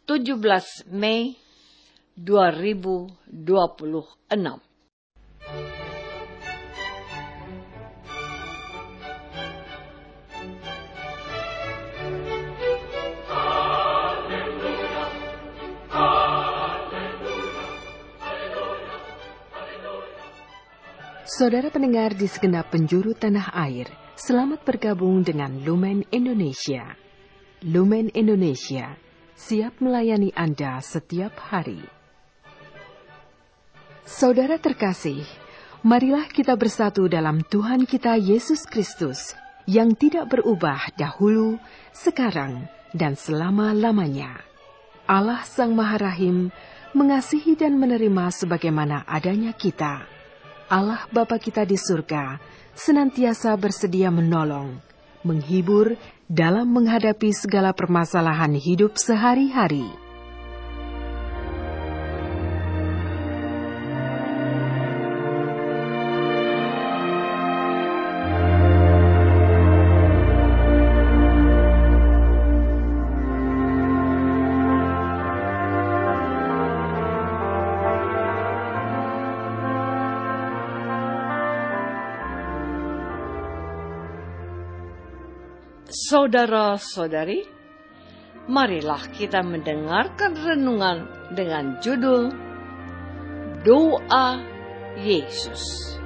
17 Mei 2026. Saudara pendengar di segenap penjuru tanah air, selamat bergabung dengan Lumen Indonesia. Lumen Indonesia, siap melayani Anda setiap hari. Saudara terkasih, marilah kita bersatu dalam Tuhan kita Yesus Kristus, yang tidak berubah dahulu, sekarang, dan selama-lamanya. Allah Sang Maha Rahim mengasihi dan menerima sebagaimana adanya kita. Allah Bapa kita di surga senantiasa bersedia menolong, menghibur dalam menghadapi segala permasalahan hidup sehari-hari. Saudara-saudari, marilah kita mendengarkan renungan dengan judul Doa Yesus.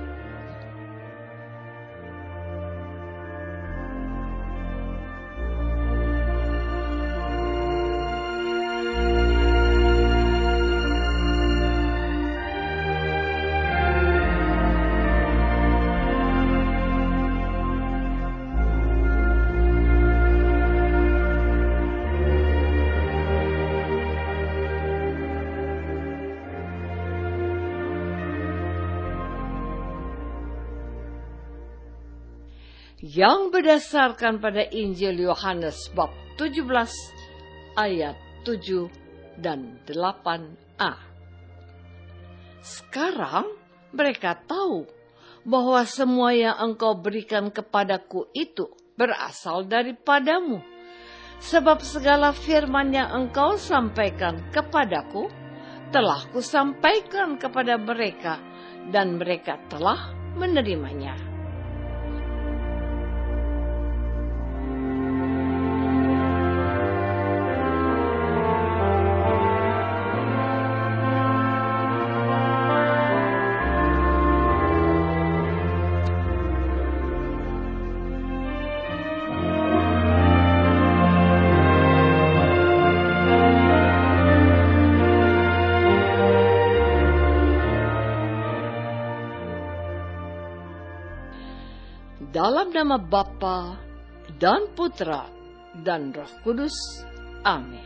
Yang berdasarkan pada Injil Yohanes bab 17 ayat 7 dan 8a. Sekarang mereka tahu bahwa semua yang Engkau berikan kepadaku itu berasal daripadamu. Sebab segala firman yang Engkau sampaikan kepadaku telah kusampaikan kepada mereka, dan mereka telah menerimanya. Dalam nama Bapa dan Putra dan Roh Kudus. Amin.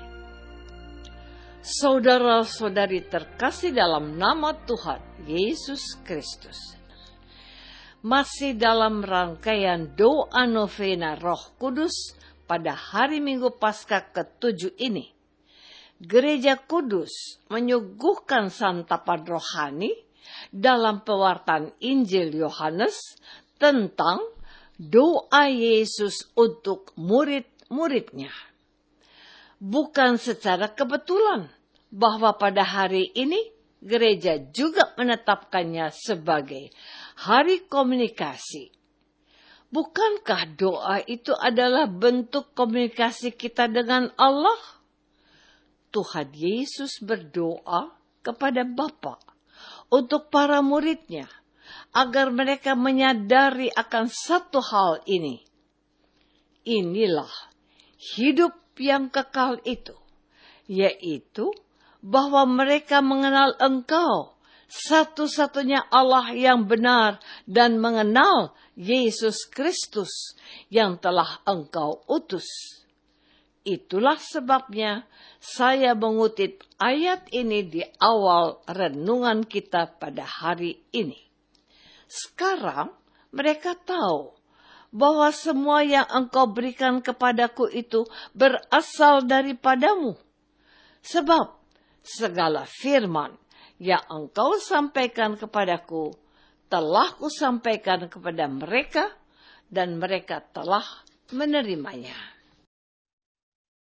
Saudara-saudari terkasih dalam nama Tuhan Yesus Kristus. Masih dalam rangkaian doa novena Roh Kudus pada hari Minggu Paskah ke-7 ini, Gereja Kudus menyuguhkan santapan rohani dalam pewartaan Injil Yohanes tentang doa Yesus untuk murid-muridnya. Bukan secara kebetulan bahwa pada hari ini gereja juga menetapkannya sebagai hari komunikasi. Bukankah doa itu adalah bentuk komunikasi kita dengan Allah? Tuhan Yesus berdoa kepada Bapa untuk para muridnya, agar mereka menyadari akan satu hal ini. Inilah hidup yang kekal itu, yaitu bahwa mereka mengenal Engkau, satu-satunya Allah yang benar, dan mengenal Yesus Kristus yang telah Engkau utus. Itulah sebabnya saya mengutip ayat ini di awal renungan kita pada hari ini. Sekarang mereka tahu bahwa semua yang Engkau berikan kepadaku itu berasal daripadamu. Sebab segala firman yang Engkau sampaikan kepadaku telah kusampaikan kepada mereka, dan mereka telah menerimanya.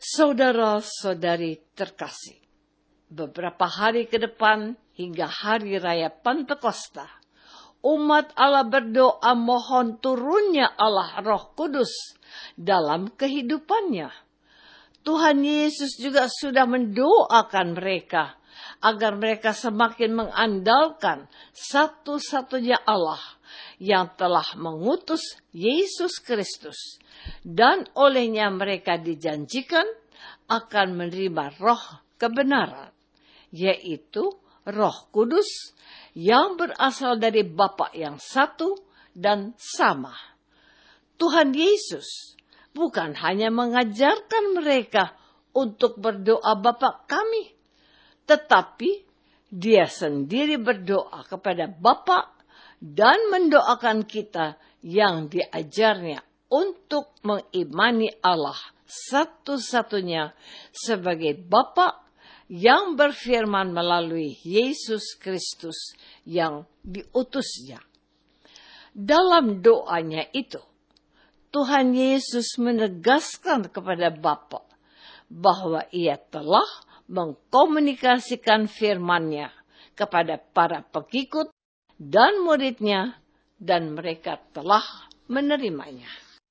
Saudara-saudari terkasih, beberapa hari ke depan hingga hari raya Pentakosta, umat Allah berdoa mohon turunnya Allah Roh Kudus dalam kehidupannya. Tuhan Yesus juga sudah mendoakan mereka agar mereka semakin mengandalkan satu-satunya Allah yang telah mengutus Yesus Kristus, dan olehnya mereka dijanjikan akan menerima roh kebenaran, yaitu Roh Kudus yang berasal dari Bapa yang satu dan sama. Tuhan Yesus bukan hanya mengajarkan mereka untuk berdoa Bapa kami, tetapi Dia sendiri berdoa kepada Bapa dan mendoakan kita yang diajarnya untuk mengimani Allah satu-satunya sebagai Bapa yang berfirman melalui Yesus Kristus yang diutusnya. Dalam doanya itu, Tuhan Yesus menegaskan kepada Bapa bahwa Ia telah mengkomunikasikan firman-Nya kepada para pengikut dan murid-Nya, dan mereka telah menerimanya.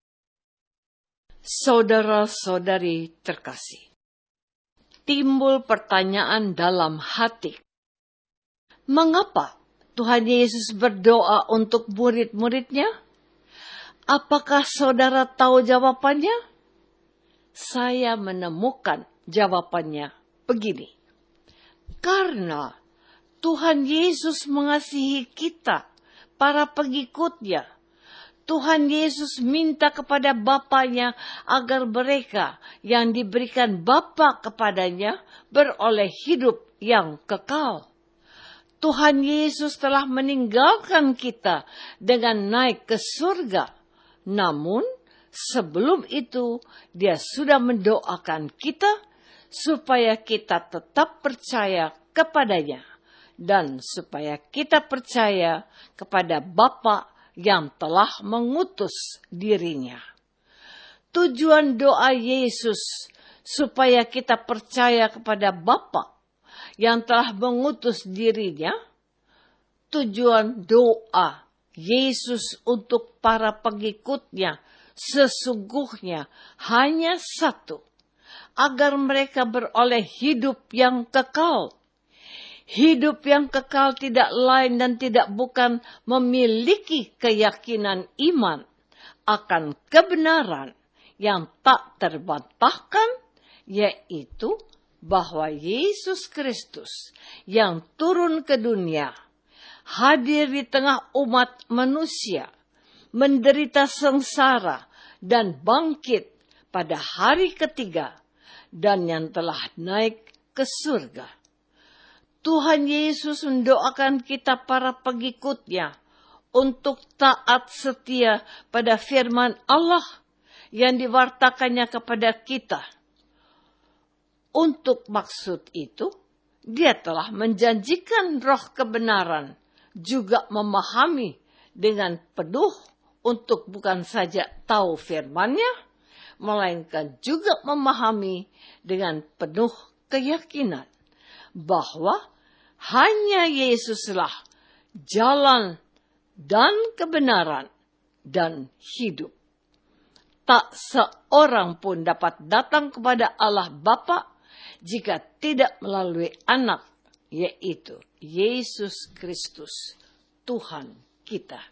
Saudara-saudari terkasih, timbul pertanyaan dalam hati. Mengapa Tuhan Yesus berdoa untuk murid-murid-Nya? Apakah saudara tahu jawabannya? Saya menemukan jawabannya begini. Karena Tuhan Yesus mengasihi kita, para pengikut-Nya. Tuhan Yesus minta kepada Bapanya agar mereka yang diberikan Bapa kepadanya beroleh hidup yang kekal. Tuhan Yesus telah meninggalkan kita dengan naik ke surga. Namun, sebelum itu, Dia sudah mendoakan kita supaya kita tetap percaya kepadanya dan supaya kita percaya kepada Bapa yang telah mengutus dirinya. Tujuan doa Yesus supaya kita percaya kepada Bapa yang telah mengutus dirinya, tujuan doa Yesus untuk para pengikut-Nya sesungguhnya hanya satu, agar mereka beroleh hidup yang kekal. Hidup yang kekal tidak lain dan tidak bukan memiliki keyakinan iman akan kebenaran yang tak terbantahkan, yaitu bahwa Yesus Kristus yang turun ke dunia, hadir di tengah umat manusia, menderita sengsara dan bangkit pada hari ketiga, dan yang telah naik ke surga. Tuhan Yesus mendoakan kita para pengikut-Nya untuk taat setia pada firman Allah yang diwartakannya kepada kita. Untuk maksud itu, Dia telah menjanjikan roh kebenaran, juga memahami dengan penuh untuk bukan saja tahu firman-Nya, melainkan juga memahami dengan penuh keyakinan bahwa hanya Yesuslah jalan dan kebenaran dan hidup. Tak seorang pun dapat datang kepada Allah Bapa jika tidak melalui Anak, yaitu Yesus Kristus, Tuhan kita.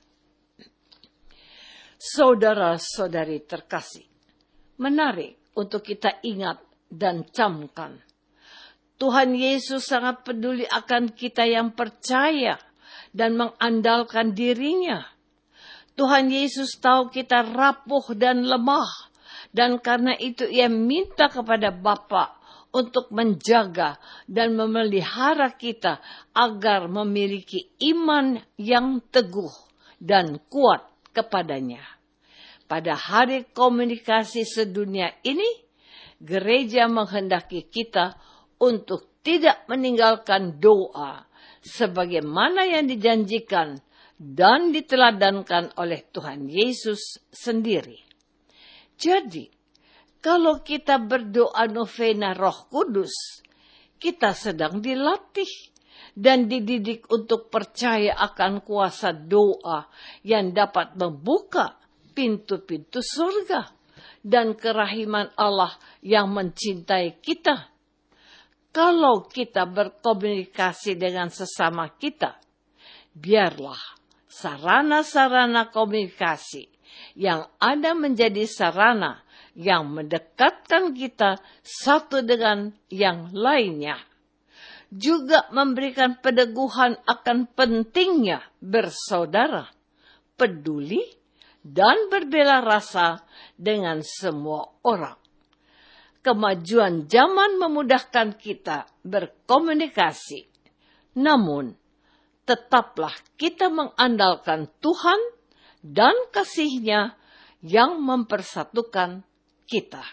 Saudara-saudari terkasih, menarik untuk kita ingat dan camkan. Tuhan Yesus sangat peduli akan kita yang percaya dan mengandalkan dirinya. Tuhan Yesus tahu kita rapuh dan lemah, dan karena itu Ia minta kepada Bapa untuk menjaga dan memelihara kita agar memiliki iman yang teguh dan kuat kepadanya. Pada hari komunikasi sedunia ini, gereja menghendaki kita untuk tidak meninggalkan doa sebagaimana yang dijanjikan dan diteladankan oleh Tuhan Yesus sendiri. Jadi, Kalau kita berdoa novena Roh Kudus, kita sedang dilatih dan dididik untuk percaya akan kuasa doa yang dapat membuka pintu-pintu surga dan kerahiman Allah yang mencintai kita. Kalau kita berkomunikasi dengan sesama kita, biarlah sarana-sarana komunikasi yang ada menjadi sarana yang mendekatkan kita satu dengan yang lainnya. Juga memberikan peneguhan akan pentingnya bersaudara, peduli, dan berbela rasa dengan semua orang. Kemajuan zaman memudahkan kita berkomunikasi. Namun, tetaplah kita mengandalkan Tuhan dan kasih-Nya yang mempersatukan kita.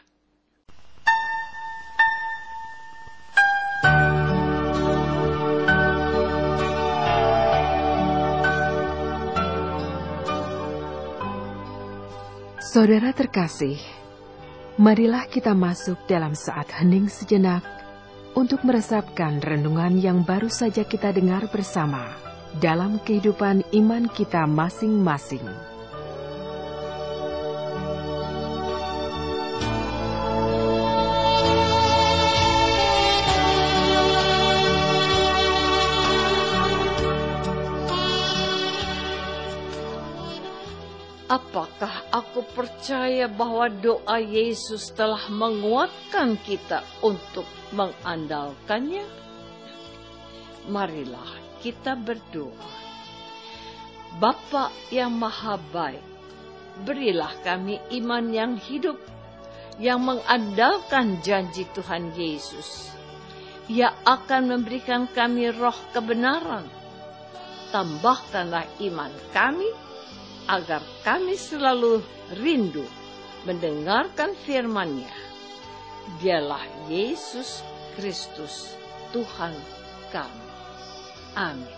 Saudara terkasih, marilah kita masuk dalam saat hening sejenak untuk meresapkan renungan yang baru saja kita dengar bersama dalam kehidupan iman kita masing-masing. Apakah aku percaya bahwa doa Yesus telah menguatkan kita untuk mengandalkannya? Marilah kita berdoa. Bapa yang Maha Baik, berilah kami iman yang hidup, yang mengandalkan janji Tuhan Yesus. Ia akan memberikan kami roh kebenaran. Tambahkanlah iman kami, agar kami selalu rindu mendengarkan firman-Nya. Dialah Yesus Kristus, Tuhan kami. Amin.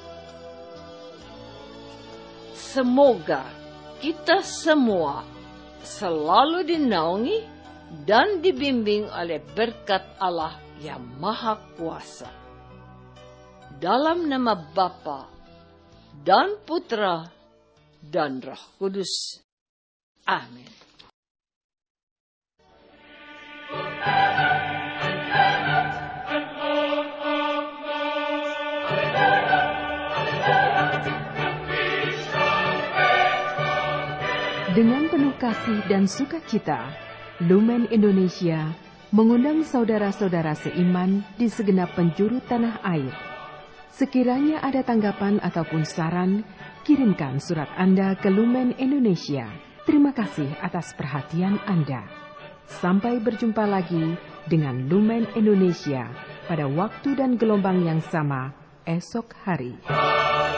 Semoga kita semua selalu dinaungi dan dibimbing oleh berkat Allah yang Maha Kuasa. Dalam nama Bapa dan Putra dan Roh Kudus. Amin. Dengan penuh kasih dan sukacita, Lumen Indonesia mengundang saudara-saudara seiman di segenap penjuru tanah air. Sekiranya ada tanggapan ataupun saran, kirimkan surat Anda ke Lumen Indonesia. Terima kasih atas perhatian Anda. Sampai berjumpa lagi dengan Lumen Indonesia pada waktu dan gelombang yang sama esok hari.